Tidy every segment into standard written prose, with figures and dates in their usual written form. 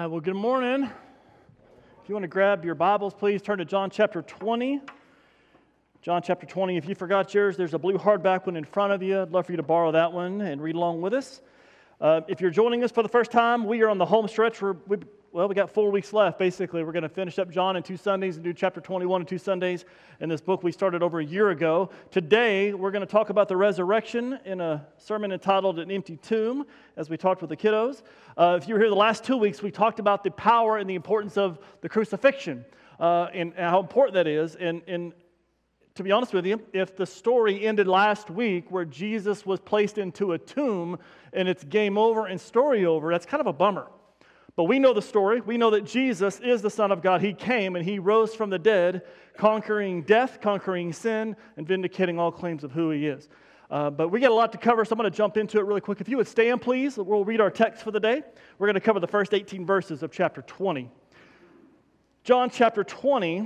Well, good morning. If you want to grab your Bibles, please turn to John chapter 20. John chapter 20. If you forgot yours, there's a blue hardback one in front of you. I'd love for you to borrow that one and read along with us. If you're joining us for the first time, we are on the home stretch. We got 4 weeks left, basically. We're going to finish up John in 2 Sundays and do chapter 21 in 2 Sundays in this book we started over a year ago. Today, we're going to talk about the resurrection in a sermon entitled An Empty Tomb, as we talked with the kiddos. If you were here the last 2 weeks, we talked about the power and the importance of the crucifixion and how important that is. And to be honest with you, if the story ended last week where Jesus was placed into a tomb and it's game over and story over, that's kind of a bummer. But we know the story. We know that Jesus is the Son of God. He came and He rose from the dead, conquering death, conquering sin, and vindicating all claims of who He is. But we got a lot to cover, so I'm going to jump into it really quick. If you would stand, please, we'll read our text for the day. We're going to cover the first 18 verses of chapter 20. John chapter 20,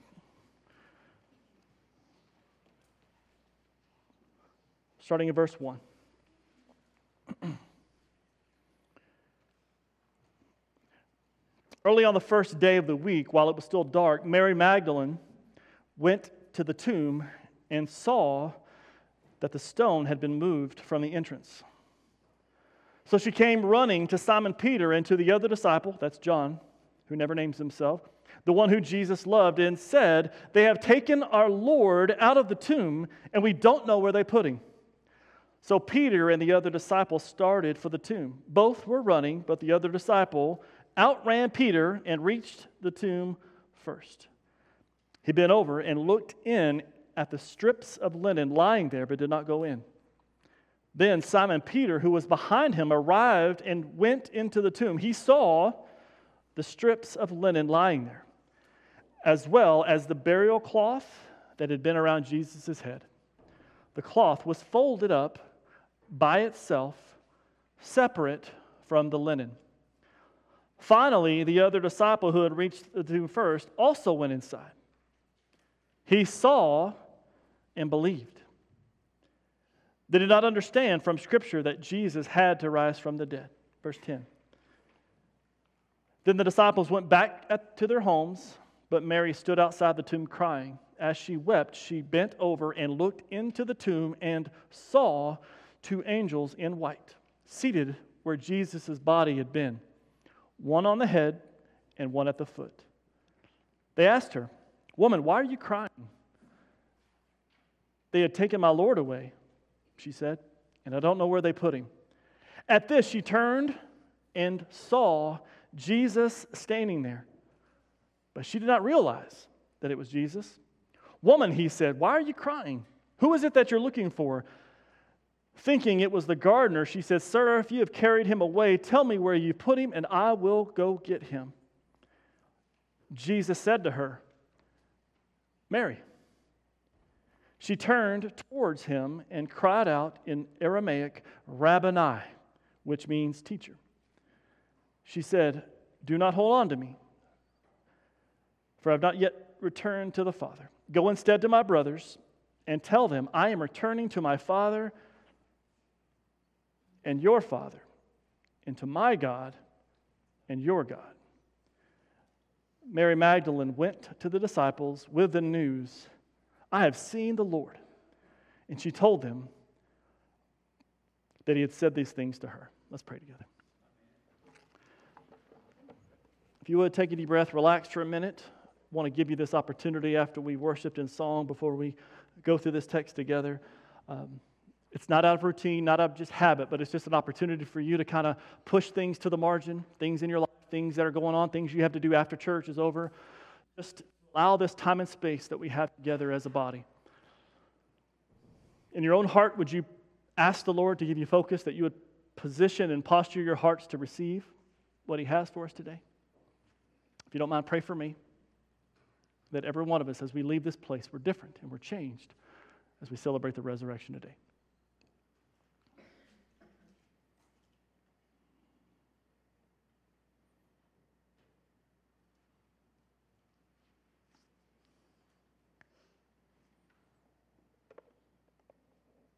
starting in verse 1. Early on the first day of the week, while it was still dark, Mary Magdalene went to the tomb and saw that the stone had been moved from the entrance. So she came running to Simon Peter and to the other disciple, that's John, who never names himself, the one who Jesus loved, and said, "They have taken our Lord out of the tomb, and we don't know where they put Him." So Peter and the other disciple started for the tomb. Both were running, but the other disciple outran Peter and reached the tomb first. He bent over and looked in at the strips of linen lying there, but did not go in. Then Simon Peter, who was behind him, arrived and went into the tomb. He saw the strips of linen lying there, as well as the burial cloth that had been around Jesus' head. The cloth was folded up by itself, separate from the linen. Finally, the other disciple who had reached the tomb first also went inside. He saw and believed. They did not understand from Scripture that Jesus had to rise from the dead. Verse 10. Then the disciples went back to their homes, but Mary stood outside the tomb crying. As she wept, she bent over and looked into the tomb and saw 2 angels in white, seated where Jesus' body had been, one on the head and one at the foot. They asked her, "Woman, why are you crying?" "They had taken my Lord away," she said, "and I don't know where they put Him." At this, she turned and saw Jesus standing there, but she did not realize that it was Jesus. "Woman," He said, "why are you crying? Who is it that you're looking for?" Thinking it was the gardener, she said, "Sir, if you have carried Him away, tell me where you put Him, and I will go get Him." Jesus said to her, "Mary." She turned towards Him and cried out in Aramaic, "Rabboni," which means teacher. She said, "Do not hold on to me, for I have not yet returned to the Father. Go instead to my brothers and tell them, I am returning to my Father and your Father, and to my God and your God." Mary Magdalene went to the disciples with the news, "I have seen the Lord." And she told them that He had said these things to her. Let's pray together. If you would, take a deep breath, relax for a minute. I want to give you this opportunity after we worshiped in song, before we go through this text together. It's not out of routine, not out of just habit, but it's just an opportunity for you to kind of push things to the margin, things in your life, things that are going on, things you have to do after church is over. Just allow this time and space that we have together as a body. In your own heart, would you ask the Lord to give you focus, that you would position and posture your hearts to receive what He has for us today? If you don't mind, pray for me, that every one of us, as we leave this place, we're different and we're changed as we celebrate the resurrection today.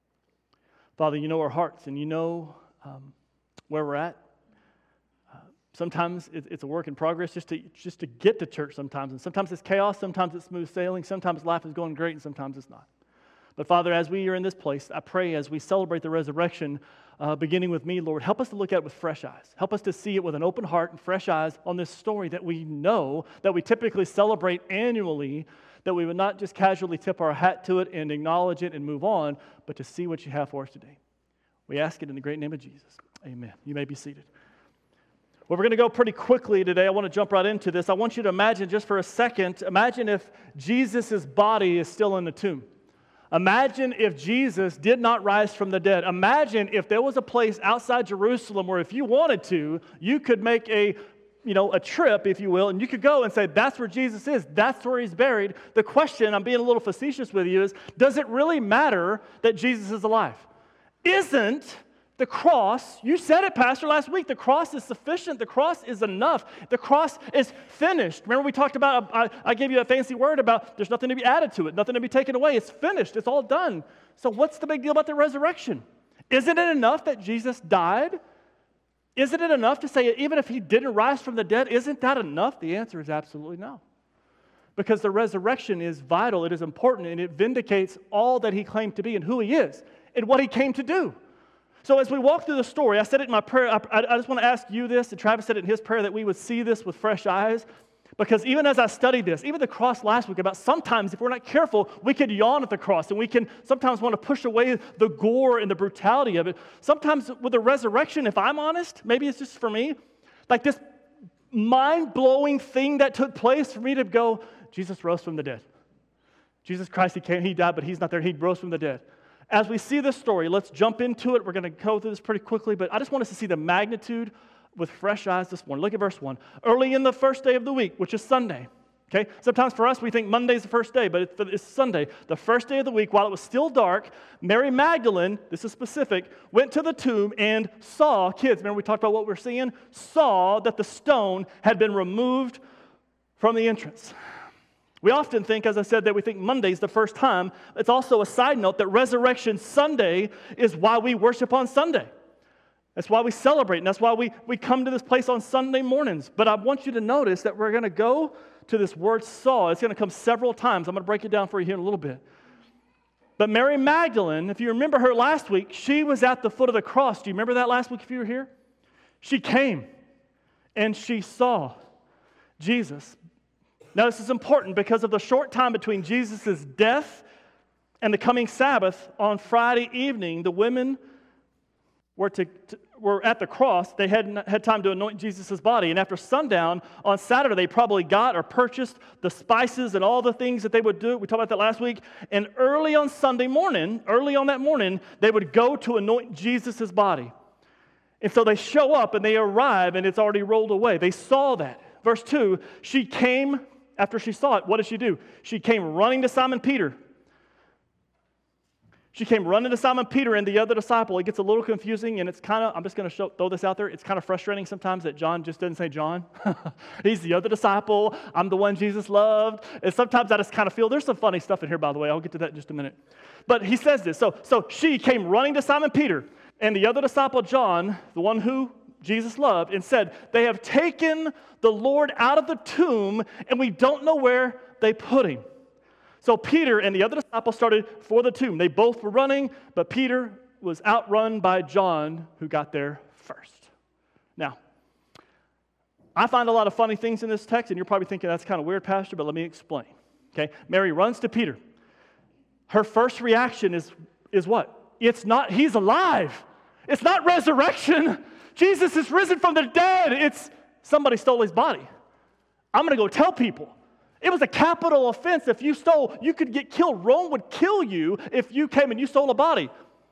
Father, you know our hearts and you know where we're at. Sometimes it's a work in progress just to get to church sometimes. And sometimes it's chaos, sometimes it's smooth sailing, sometimes life is going great, and sometimes it's not. But Father, as we are in this place, I pray as we celebrate the resurrection, beginning with me, Lord, help us to look at it with fresh eyes. Help us to see it with an open heart and fresh eyes on this story that we know, that we typically celebrate annually, that we would not just casually tip our hat to it and acknowledge it and move on, but to see what you have for us today. We ask it in the great name of Jesus. Amen. You may be seated. Well, we're going to go pretty quickly today. I want to jump right into this. I want you to imagine just for a second, imagine if Jesus' body is still in the tomb. Imagine if Jesus did not rise from the dead. Imagine if there was a place outside Jerusalem where if you wanted to, you could make a trip, if you will, and you could go and say, that's where Jesus is. That's where he's buried. The question, I'm being a little facetious with you, is does it really matter that Jesus is alive? Isn't the cross, you said it, Pastor, last week, the cross is sufficient. The cross is enough. The cross is finished. Remember we talked about, I gave you a fancy word about there's nothing to be added to it, nothing to be taken away. It's finished. It's all done. So what's the big deal about the resurrection? Isn't it enough that Jesus died? Isn't it enough to say even if he didn't rise from the dead, isn't that enough? The answer is absolutely no. Because the resurrection is vital, it is important, and it vindicates all that he claimed to be and who he is and what he came to do. So as we walk through the story, I said it in my prayer, I just want to ask you this, and Travis said it in his prayer, that we would see this with fresh eyes. Because even as I studied this, even the cross last week, about sometimes if we're not careful, we could yawn at the cross, and we can sometimes want to push away the gore and the brutality of it. Sometimes with the resurrection, if I'm honest, maybe it's just for me, like this mind-blowing thing that took place for me to go, Jesus rose from the dead. Jesus Christ, he died, but he's not there. He rose from the dead. As we see this story, let's jump into it. We're going to go through this pretty quickly, but I just want us to see the magnitude with fresh eyes this morning. Look at verse 1. Early in the first day of the week, which is Sunday. Okay? Sometimes for us, we think Monday's the first day, but it's Sunday. The first day of the week, while it was still dark, Mary Magdalene, this is specific, went to the tomb and saw, kids, remember we talked about what we're seeing? Saw that the stone had been removed from the entrance. We often think, as I said, that we think Monday's the first time. It's also a side note that Resurrection Sunday is why we worship on Sunday. That's why we celebrate, and that's why we come to this place on Sunday mornings. But I want you to notice that we're going to go to this word saw. It's going to come several times. I'm going to break it down for you here in a little bit. But Mary Magdalene, if you remember her last week, she was at the foot of the cross. Do you remember that last week if you were here? She came, and she saw Jesus. Now, this is important because of the short time between Jesus' death and the coming Sabbath. On Friday evening, the women were at the cross. They had time to anoint Jesus' body. And after sundown on Saturday, they probably got or purchased the spices and all the things that they would do. We talked about that last week. And early on Sunday morning, early on that morning, they would go to anoint Jesus' body. And so they show up and they arrive and it's already rolled away. They saw that. Verse 2, she came. After she saw it, what did she do? She came running to Simon Peter. She came running to Simon Peter and the other disciple. It gets a little confusing, and it's kind of, I'm just going to throw this out there. It's kind of frustrating sometimes that John just doesn't say John. He's the other disciple. I'm the one Jesus loved. And sometimes I just kind of feel, there's some funny stuff in here, by the way. I'll get to that in just a minute. But he says this. So she came running to Simon Peter and the other disciple, John, the one who Jesus loved, and said, they have taken the Lord out of the tomb, and we don't know where they put him. So Peter and the other disciple started for the tomb. They both were running, but Peter was outrun by John, who got there first. Now, I find a lot of funny things in this text, and you're probably thinking that's kind of weird, Pastor, but let me explain. Okay, Mary runs to Peter. Her first reaction is what? It's not, he's alive. It's not resurrection. Jesus is risen from the dead. It's somebody stole his body. I'm going to go tell people. It was a capital offense. If you stole, you could get killed. Rome would kill you if you came and you stole a body.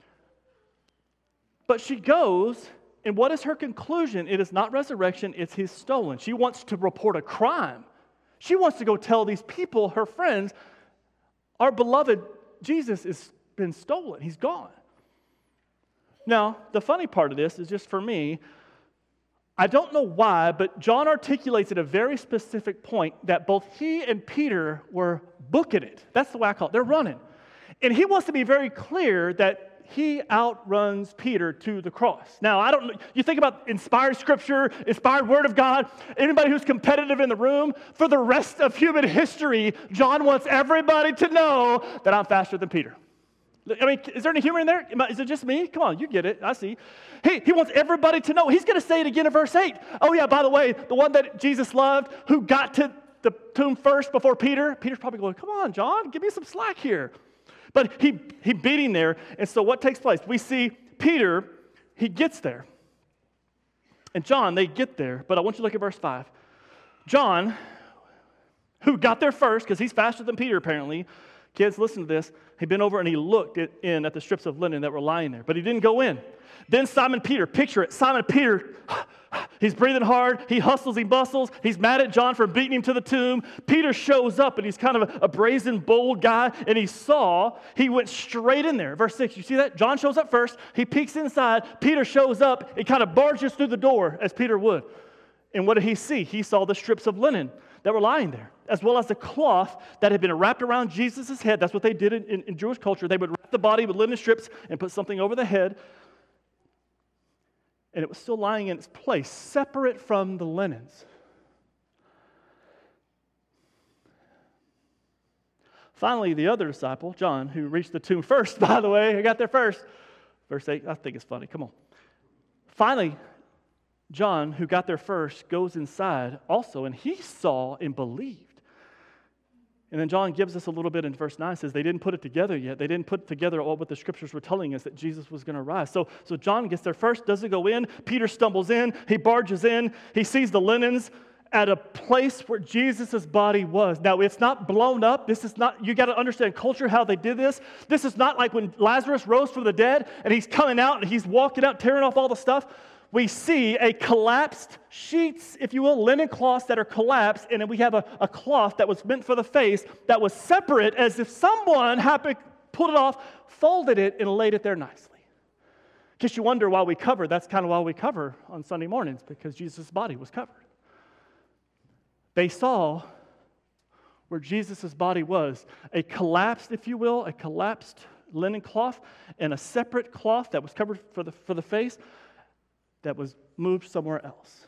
But she goes, and what is her conclusion? It is not resurrection, it's he's stolen. She wants to report a crime. She wants to go tell these people, her friends, our beloved Jesus has been stolen. He's gone. Now, the funny part of this is just for me, I don't know why, but John articulates at a very specific point that both he and Peter were booking it. That's the way I call it. They're running. And he wants to be very clear that he outruns Peter to the cross. Now, I don't know, you think about inspired scripture, inspired word of God, anybody who's competitive in the room, for the rest of human history, John wants everybody to know that I'm faster than Peter. I mean, is there any humor in there? Is it just me? Come on, you get it. I see. He wants everybody to know. He's going to say it again in verse 8. Oh, yeah, by the way, the one that Jesus loved, who got to the tomb first before Peter, Peter's probably going, come on, John, give me some slack here. But he beat him there, and so what takes place? We see Peter, he gets there. And John, they get there, but I want you to look at verse 5. John, who got there first, because he's faster than Peter apparently. Kids, listen to this. He bent over and he looked in at the strips of linen that were lying there, but he didn't go in. Then Simon Peter, picture it, Simon Peter, he's breathing hard, he hustles, he bustles, he's mad at John for beating him to the tomb. Peter shows up, and he's kind of a brazen, bold guy, and he went straight in there. Verse 6, you see that? John shows up first, he peeks inside, Peter shows up, and kind of barges through the door, as Peter would. And what did he see? He saw the strips of linen that were lying there, as well as the cloth that had been wrapped around Jesus' head. That's what they did in Jewish culture. They would wrap the body with linen strips and put something over the head. And it was still lying in its place, separate from the linens. Finally, the other disciple, John, who reached the tomb first, by the way, who got there first. Verse 8, I think it's funny. Come on. Finally, John, who got there first, goes inside also, and he saw and believed. And then John gives us a little bit in verse 9, says they didn't put it together yet. They didn't put together all what the scriptures were telling us, that Jesus was going to rise. So John gets there first, doesn't go in. Peter stumbles in. He barges in. He sees the linens at a place where Jesus' body was. Now, it's not blown up. This is not, you got to understand culture, how they did this. This is not like when Lazarus rose from the dead, and he's coming out, and he's walking out, tearing off all the stuff. We see a collapsed sheets, if you will, linen cloths that are collapsed, and then we have a cloth that was meant for the face that was separate, as if someone happened, pulled it off, folded it, and laid it there nicely. In case you wonder why we cover, that's kind of why we cover on Sunday mornings, because Jesus' body was covered. They saw where Jesus' body was, a collapsed, if you will, a collapsed linen cloth, and a separate cloth that was covered for the face, that was moved somewhere else.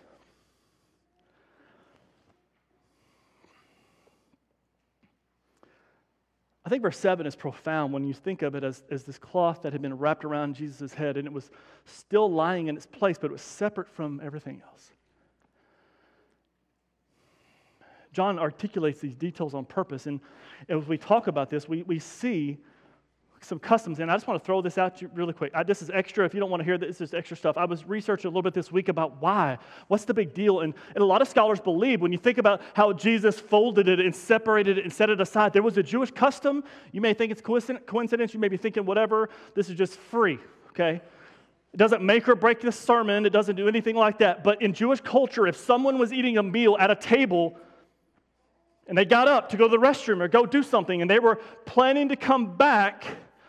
I think verse 7 is profound when you think of it as this cloth that had been wrapped around Jesus' head, and it was still lying in its place, but it was separate from everything else. John articulates these details on purpose, and as we talk about this, we see some customs, and I just want to throw this out to you really quick. This is extra. If you don't want to hear this, is extra stuff. I was researching a little bit this week about why. What's the big deal? And a lot of scholars believe when you think about how Jesus folded it and separated it and set it aside, there was a Jewish custom. You may think it's coincidence. You may be thinking whatever. This is just free, okay? It doesn't make or break this sermon. It doesn't do anything like that. But in Jewish culture, if someone was eating a meal at a table and they got up to go to the restroom or go do something and they were planning to come back,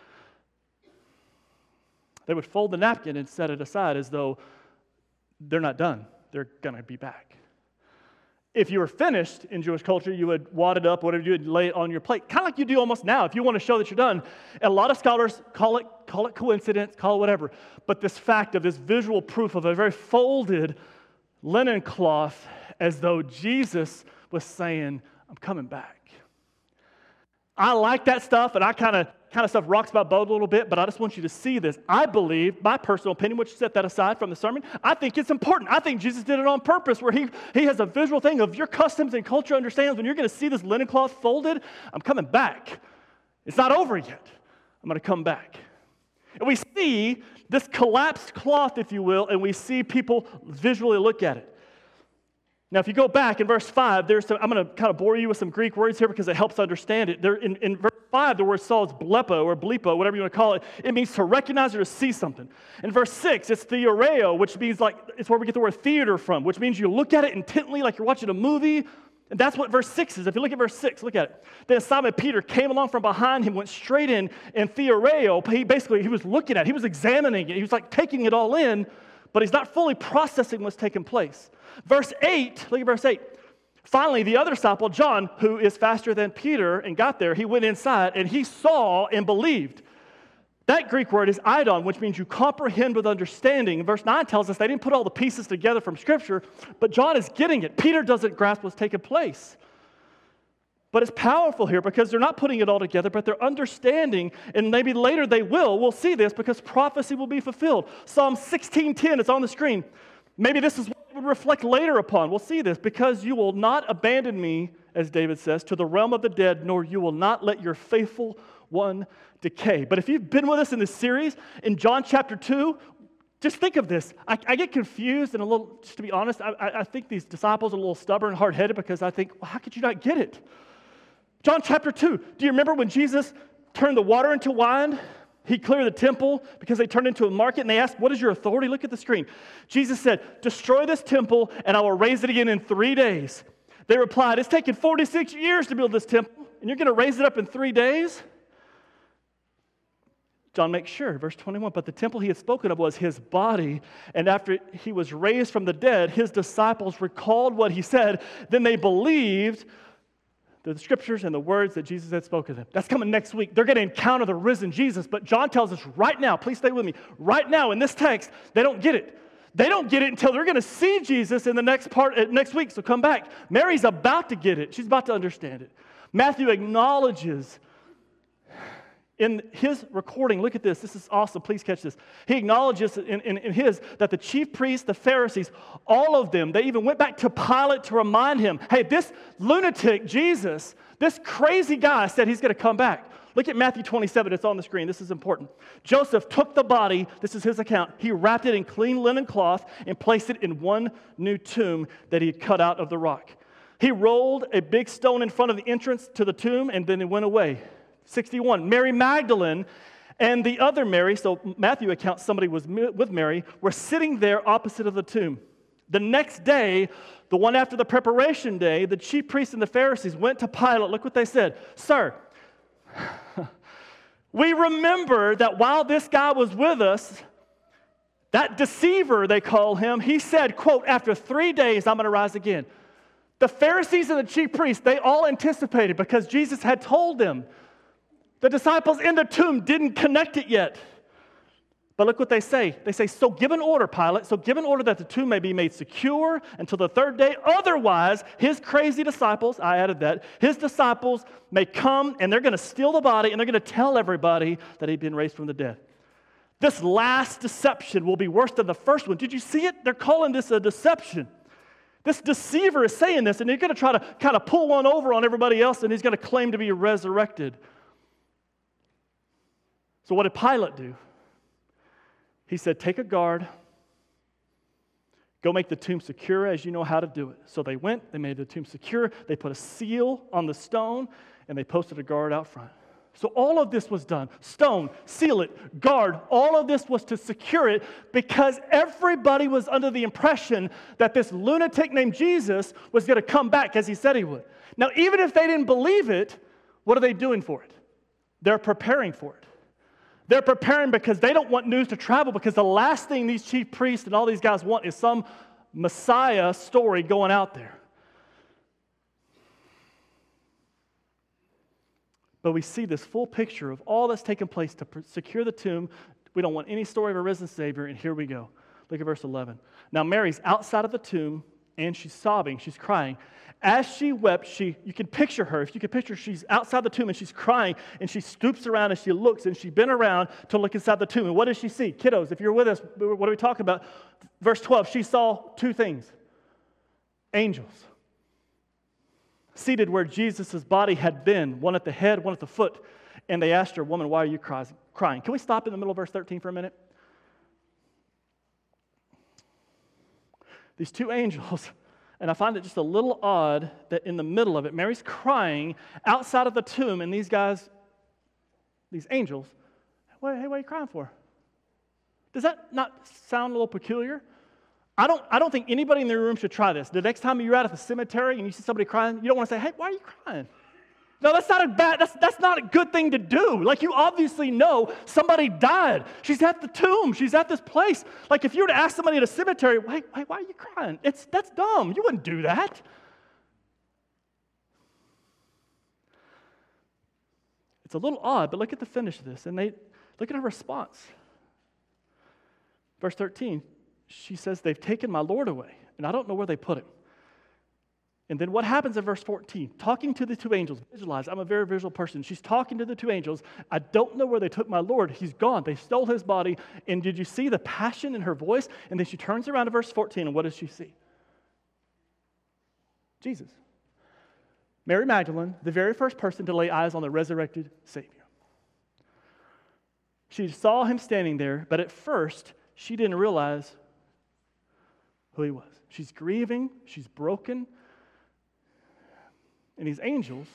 they would fold the napkin and set it aside as though they're not done. They're going to be back. If you were finished in Jewish culture, you would wad it up, whatever you would lay it on your plate, kind of like you do almost now if you want to show that you're done. And a lot of scholars call it coincidence, call it whatever. But this fact of this visual proof of a very folded linen cloth as though Jesus was saying, I'm coming back. I like that stuff, and I kind of stuff rocks my boat a little bit, but I just want you to see this. I believe, my personal opinion, which set that aside from the sermon, I think it's important. I think Jesus did it on purpose, where he has a visual thing of your customs and culture understands when you're going to see this linen cloth folded, I'm coming back. It's not over yet. I'm going to come back. And we see this collapsed cloth, if you will, and we see people visually look at it. Now, if you go back in verse 5, I'm going to kind of bore you with some Greek words here because it helps understand it. There, in verse 5, the word saw is blepo or blepo, whatever you want to call it. It means to recognize or to see something. In verse 6, it's theoreo, which means it's where we get the word theater from, which means you look at it intently like you're watching a movie. And that's what verse 6 is. If you look at verse 6, look at it. Then Simon Peter came along from behind him, went straight in, and theoreo, he was looking at it. He was examining it. He was like taking it all in, but he's not fully processing what's taking place. Verse 8, look at verse 8. Finally, the other disciple, John, who is faster than Peter and got there, he went inside and he saw and believed. That Greek word is eidon, which means you comprehend with understanding. And verse 9 tells us they didn't put all the pieces together from Scripture, but John is getting it. Peter doesn't grasp what's taking place. But it's powerful here because they're not putting it all together, but they're understanding, and maybe later they will. We'll see this because prophecy will be fulfilled. Psalm 16:10 is on the screen. Maybe this is what it would reflect later upon. We'll see this. Because you will not abandon me, as David says, to the realm of the dead, nor you will not let your faithful one decay. But if you've been with us in this series, in John chapter 2, just think of this. I get confused and a little, just to be honest, I think these disciples are a little stubborn and hard-headed because I think, well, how could you not get it? John chapter 2, do you remember when Jesus turned the water into wine? He cleared the temple because they turned into a market, and they asked, what is your authority? Look at the screen. Jesus said, destroy this temple, and I will raise it again in 3 days. They replied, it's taken 46 years to build this temple, and you're going to raise it up in 3 days? John makes sure, verse 21, but the temple he had spoken of was his body, and after he was raised from the dead, his disciples recalled what he said. Then they believed the Scriptures and the words that Jesus had spoken to them. That's coming next week. They're going to encounter the risen Jesus, but John tells us right now, please stay with me, right now in this text, they don't get it. They don't get it until they're going to see Jesus in the next week, so come back. Mary's about to get it. She's about to understand it. Matthew acknowledges in his recording, look at this. This is awesome. Please catch this. He acknowledges in his that the chief priests, the Pharisees, all of them, they even went back to Pilate to remind him, hey, this lunatic, Jesus, this crazy guy said he's going to come back. Look at Matthew 27. It's on the screen. This is important. Joseph took the body. This is his account. He wrapped it in clean linen cloth and placed it in one new tomb that he had cut out of the rock. He rolled a big stone in front of the entrance to the tomb, and then he went away. 61, Mary Magdalene and the other Mary, so Matthew accounts somebody was with Mary, were sitting there opposite of the tomb. The next day, the one after the preparation day, the chief priests and the Pharisees went to Pilate. Look what they said. Sir, we remember that while this guy was with us, that deceiver, they call him, he said, quote, after 3 days, I'm going to rise again. The Pharisees and the chief priests, they all anticipated because Jesus had told them. The disciples in the tomb didn't connect it yet. But look what they say. They say, so give an order, Pilate, so give an order that the tomb may be made secure until the third day. Otherwise, his crazy disciples, I added that, his disciples may come and they're going to steal the body and they're going to tell everybody that he'd been raised from the dead. This last deception will be worse than the first one. Did you see it? They're calling this a deception. This deceiver is saying this, and he's going to try to kind of pull one over on everybody else, and he's going to claim to be resurrected. So what did Pilate do? He said, take a guard, go make the tomb secure as you know how to do it. So they went, they made the tomb secure, they put a seal on the stone, and they posted a guard out front. So all of this was done. Stone, seal it, guard, all of this was to secure it because everybody was under the impression that this lunatic named Jesus was going to come back as he said he would. Now, even if they didn't believe it, what are they doing for it? They're preparing for it. They're preparing because they don't want news to travel because the last thing these chief priests and all these guys want is some Messiah story going out there. But we see this full picture of all that's taken place to secure the tomb. We don't want any story of a risen Savior, and here we go. Look at verse 11. Now Mary's outside of the tomb, and she's sobbing, she's crying. As she wept, you can picture her. If you can picture, she's outside the tomb and she's crying and she stoops around and she looks and she bent around to look inside the tomb. And what does she see? Kiddos, if you're with us, what are we talking about? Verse 12, she saw two things. Angels. Seated where Jesus' body had been, one at the head, one at the foot. And they asked her, woman, why are you crying? Can we stop in the middle of verse 13 for a minute? These two angels. And I find it just a little odd that in the middle of it, Mary's crying outside of the tomb, and these guys, these angels, hey, what are you crying for? Does that not sound a little peculiar? I don't think anybody in the room should try this. The next time you're out at the cemetery and you see somebody crying, you don't want to say, hey, why are you crying? No, that's not a good thing to do. Like, you obviously know somebody died. She's at the tomb. She's at this place. Like, if you were to ask somebody at a cemetery, why are you crying? That's dumb. You wouldn't do that. It's a little odd, but look at the finish of this. And Look at her response. Verse 13, she says, they've taken my Lord away, and I don't know where they put him. And then what happens in verse 14? Talking to the two angels. Visualize, I'm a very visual person. She's talking to the two angels. I don't know where they took my Lord. He's gone. They stole his body. And did you see the passion in her voice? And then she turns around to verse 14, and what does she see? Jesus. Mary Magdalene, the very first person to lay eyes on the resurrected Savior. She saw him standing there, but at first, she didn't realize who he was. She's grieving. She's broken. And these angels,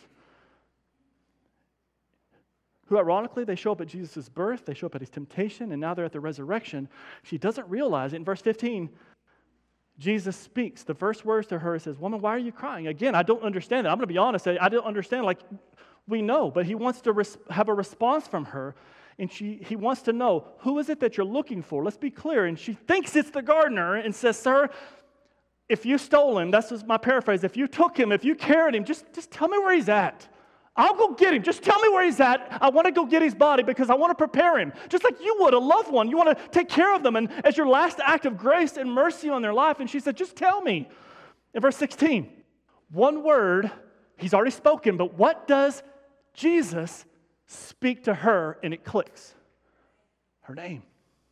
who ironically, they show up at Jesus' birth, they show up at his temptation, and now they're at the resurrection. She doesn't realize it. In verse 15, Jesus speaks. The first words to her says, woman, why are you crying? Again, I don't understand it. I'm going to be honest. I don't understand. Like, we know, but he wants to have a response from her. And he wants to know, who is it that you're looking for? Let's be clear. And she thinks it's the gardener and says, sir, if you stole him, that's just my paraphrase, if you took him, if you carried him, just tell me where he's at. I'll go get him. Just tell me where he's at. I want to go get his body because I want to prepare him. Just like you would a loved one. You want to take care of them and as your last act of grace and mercy on their life. And she said, just tell me. In verse 16, one word, he's already spoken, but what does Jesus speak to her? And it clicks. Her name.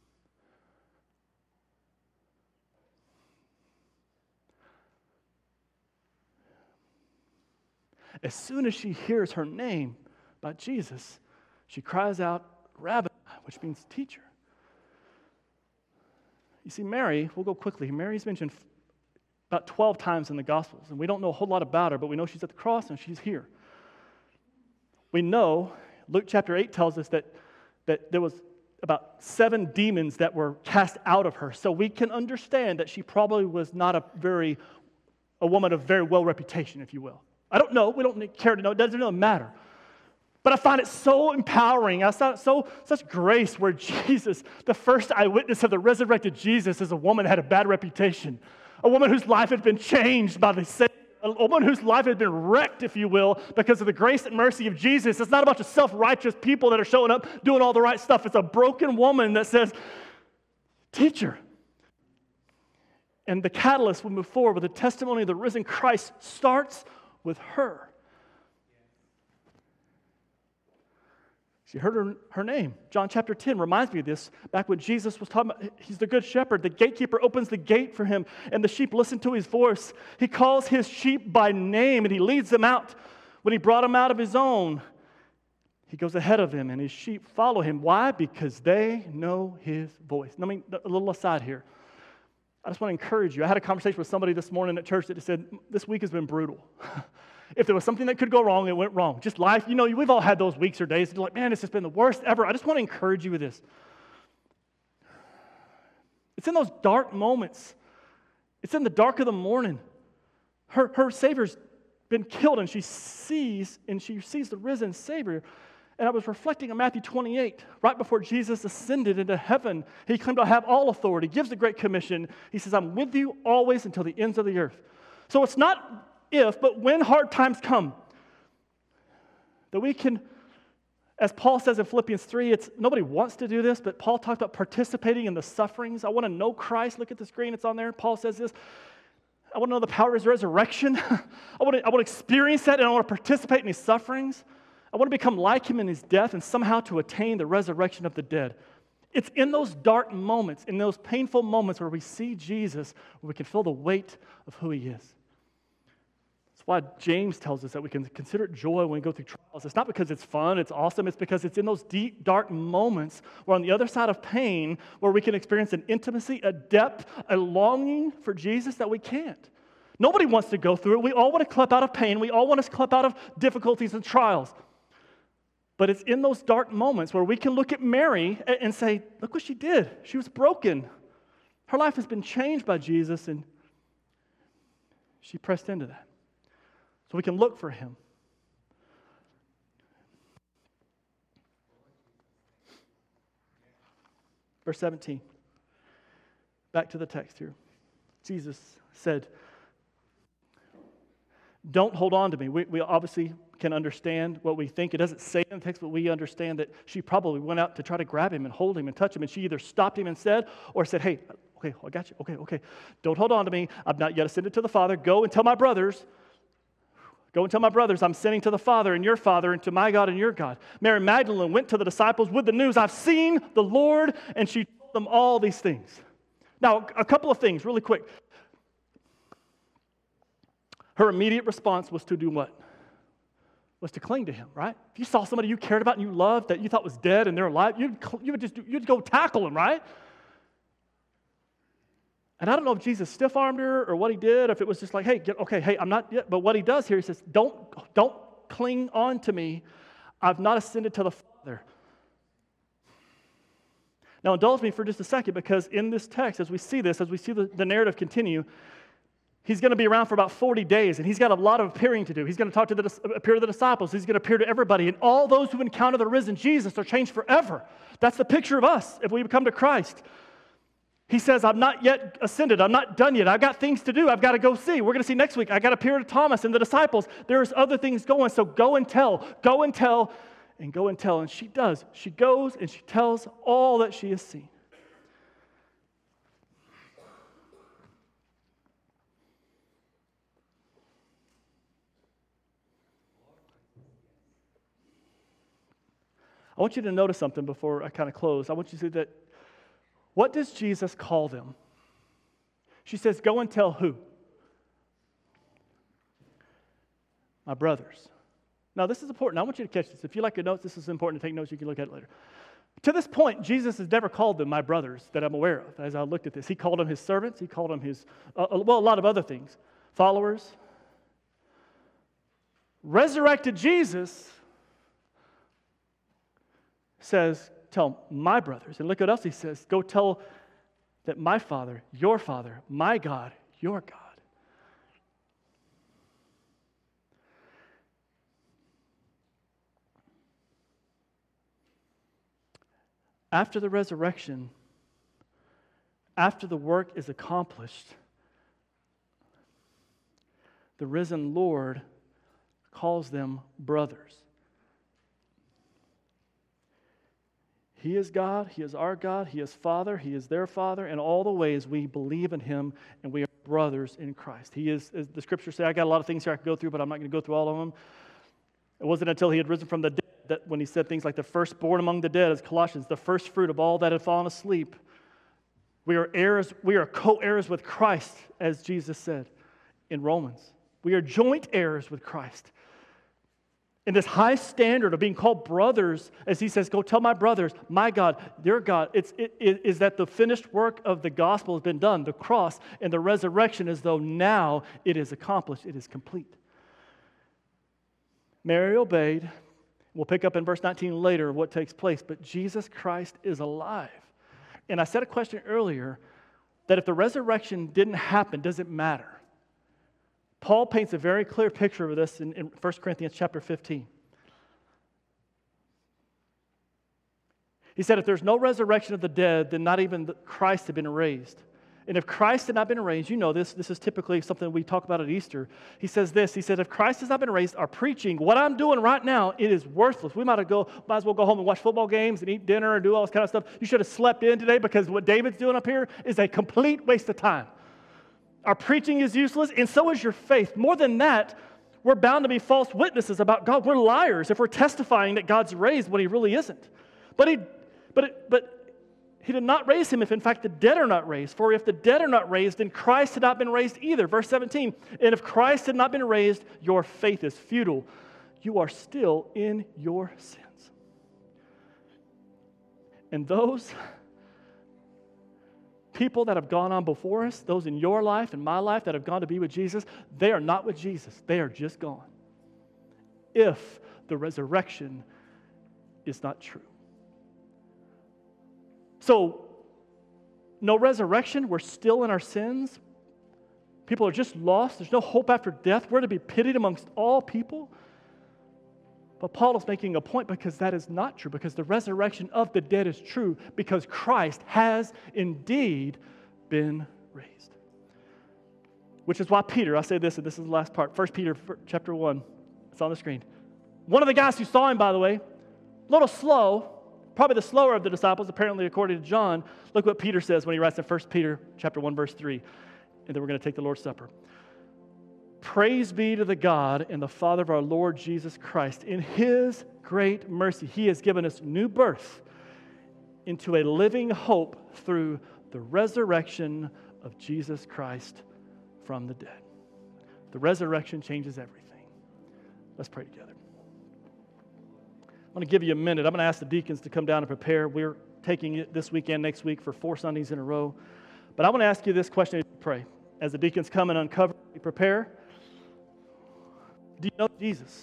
As soon as she hears her name by Jesus, she cries out, Rabbi, which means teacher. You see, Mary, we'll go quickly. Mary's mentioned about 12 times in the Gospels, and we don't know a whole lot about her, but we know she's at the cross and she's here. We know, Luke chapter 8 tells us that there was about 7 demons that were cast out of her, so we can understand that she probably was not a woman of very well reputation, if you will. I don't know. We don't care to know. It doesn't really matter. But I find it so empowering. I found it such grace where Jesus, the first eyewitness of the resurrected Jesus, is a woman that had a bad reputation. A woman whose life had been changed by the Savior. A woman whose life had been wrecked, if you will, because of the grace and mercy of Jesus. It's not a bunch of self-righteous people that are showing up doing all the right stuff. It's a broken woman that says, teacher. And the catalyst will move forward with the testimony of the risen Christ starts with her. She heard her name. John chapter 10 reminds me of this. Back when Jesus was talking about, he's the good shepherd. The gatekeeper opens the gate for him, and the sheep listen to his voice. He calls his sheep by name, and he leads them out. When he brought them out of his own, he goes ahead of them, and his sheep follow him. Why? Because they know his voice. I mean, a little aside here. I just want to encourage you. I had a conversation with somebody this morning at church that said, this week has been brutal. If there was something that could go wrong, it went wrong. Just life, we've all had those weeks or days. You're like, man, this has been the worst ever. I just want to encourage you with this. It's in those dark moments. It's in the dark of the morning. Her Savior's been killed, and she sees the risen Savior. And I was reflecting on Matthew 28, right before Jesus ascended into heaven. He claimed to have all authority, gives the Great Commission. He says, I'm with you always until the ends of the earth. So it's not if, but when hard times come, that we can, as Paul says in Philippians 3, nobody wants to do this, but Paul talked about participating in the sufferings. I want to know Christ. Look at the screen, it's on there. Paul says this. I want to know the power of his resurrection. I want to experience that, and I want to participate in his sufferings. I want to become like him in his death and somehow to attain the resurrection of the dead. It's in those dark moments, in those painful moments where we see Jesus, where we can feel the weight of who he is. That's why James tells us that we can consider it joy when we go through trials. It's not because it's fun, it's awesome. It's because it's in those deep, dark moments where on the other side of pain, where we can experience an intimacy, a depth, a longing for Jesus that we can't. Nobody wants to go through it. We all want to clip out of pain. We all want to clip out of difficulties and trials. But it's in those dark moments where we can look at Mary and say, look what she did. She was broken. Her life has been changed by Jesus, and she pressed into that. So we can look for him. Verse 17. Back to the text here. Jesus said, don't hold on to me. We obviously can understand, what we think. It doesn't say in the text, but we understand that she probably went out to try to grab him and hold him and touch him, and she either stopped him instead or said, hey, okay, I got you. Okay. Don't hold on to me. I've not yet ascended to the Father. Go and tell my brothers. Go and tell my brothers I'm sending to the Father and your Father and to my God and your God. Mary Magdalene went to the disciples with the news, I've seen the Lord, and she told them all these things. Now, a couple of things really quick. Her immediate response was to do what? Was to cling to him, right? If you saw somebody you cared about and you loved that you thought was dead and they're alive, you'd go tackle them, right? And I don't know if Jesus stiff-armed her or what he did, if it was just like, hey, I'm not yet. But what he does here, he says, don't cling on to me. I've not ascended to the Father. Now, indulge me for just a second, because in this text, as we see the narrative continue, he's going to be around for about 40 days, and he's got a lot of appearing to do. He's going to appear to the disciples. He's going to appear to everybody, and all those who encounter the risen Jesus are changed forever. That's the picture of us if we come to Christ. He says, I'm not yet ascended. I'm not done yet. I've got things to do. I've got to go see. We're going to see next week. I got to appear to Thomas and the disciples. There's other things going, so go and tell. Go and tell, and go and tell. And she does. She goes and she tells all that she has seen. I want you to notice something before I kind of close. I want you to see that, what does Jesus call them? She says, go and tell who? My brothers. Now, this is important. I want you to catch this. If you like your notes, this is important to take notes. You can look at it later. To this point, Jesus has never called them my brothers that I'm aware of as I looked at this. He called them his servants. He called them his, a lot of other things. Followers. Resurrected Jesus says, tell my brothers. And look what else he says. Go tell that my Father, my God, your God. After the resurrection, after the work is accomplished, the risen Lord calls them brothers. He is God, He is our God, He is Father, He is their Father. In all the ways we believe in Him and we are brothers in Christ. He is, as the Scriptures say, I got a lot of things here I could go through, but I'm not going to go through all of them. It wasn't until He had risen from the dead that when He said things like the firstborn among the dead, as Colossians, the first fruit of all that had fallen asleep. We are heirs, we are co-heirs with Christ, as Jesus said in Romans. We are joint heirs with Christ. In this high standard of being called brothers, as he says, go tell my brothers, my God, their God, is that the finished work of the gospel has been done, the cross and the resurrection, as though now it is accomplished, it is complete. Mary obeyed. We'll pick up in verse 19 later what takes place, but Jesus Christ is alive. And I said a question earlier that if the resurrection didn't happen, does it matter? Paul paints a very clear picture of this in 1 Corinthians chapter 15. He said, if there's no resurrection of the dead, then not even Christ had been raised. And if Christ had not been raised, you know this is typically something we talk about at Easter. He says this, he said, if Christ has not been raised, our preaching, what I'm doing right now, it is worthless. We might as well go home and watch football games and eat dinner and do all this kind of stuff. You should have slept in today, because what David's doing up here is a complete waste of time. Our preaching is useless, and so is your faith. More than that, we're bound to be false witnesses about God. We're liars if we're testifying that God's raised when He really isn't. But He did not raise Him if, in fact, the dead are not raised. For if the dead are not raised, then Christ had not been raised either. Verse 17, and if Christ had not been raised, your faith is futile. You are still in your sins. And those people that have gone on before us, those in your life and my life that have gone to be with Jesus, they are not with Jesus. They are just gone. If the resurrection is not true. So, no resurrection, we're still in our sins. People are just lost. There's no hope after death. We're to be pitied amongst all people. But Paul is making a point, because that is not true, because the resurrection of the dead is true, because Christ has indeed been raised. Which is why Peter, I say this, and this is the last part, 1 Peter chapter 1, it's on the screen. One of the guys who saw him, by the way, a little slow, probably the slower of the disciples, apparently according to John. Look what Peter says when he writes in 1 Peter chapter 1, verse 3. And then we're going to take the Lord's Supper. Praise be to the God and the Father of our Lord Jesus Christ. In His great mercy, He has given us new birth into a living hope through the resurrection of Jesus Christ from the dead. The resurrection changes everything. Let's pray together. I'm going to give you a minute. I'm going to ask the deacons to come down and prepare. We're taking it this weekend, next week for 4 Sundays in a row. But I want to ask you this question as you pray. As the deacons come and uncover, you prepare. Do you know Jesus?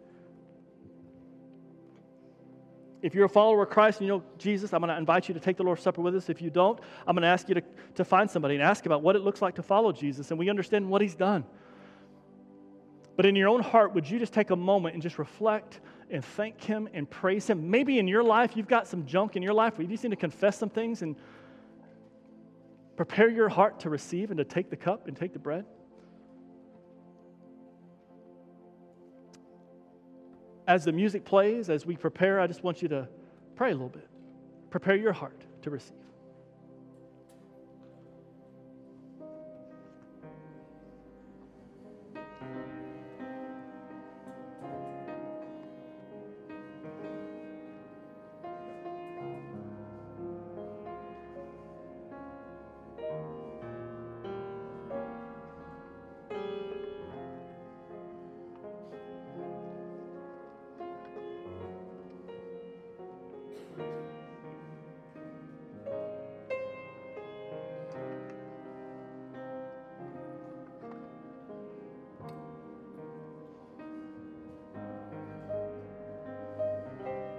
If you're a follower of Christ and you know Jesus, I'm going to invite you to take the Lord's Supper with us. If you don't, I'm going to ask you to find somebody and ask about what it looks like to follow Jesus. And we understand what He's done. But in your own heart, would you just take a moment and just reflect and thank Him and praise Him? Maybe in your life, you've got some junk in your life where you just need to confess some things and prepare your heart to receive and to take the cup and take the bread. As the music plays, as we prepare, I just want you to pray a little bit. Prepare your heart to receive.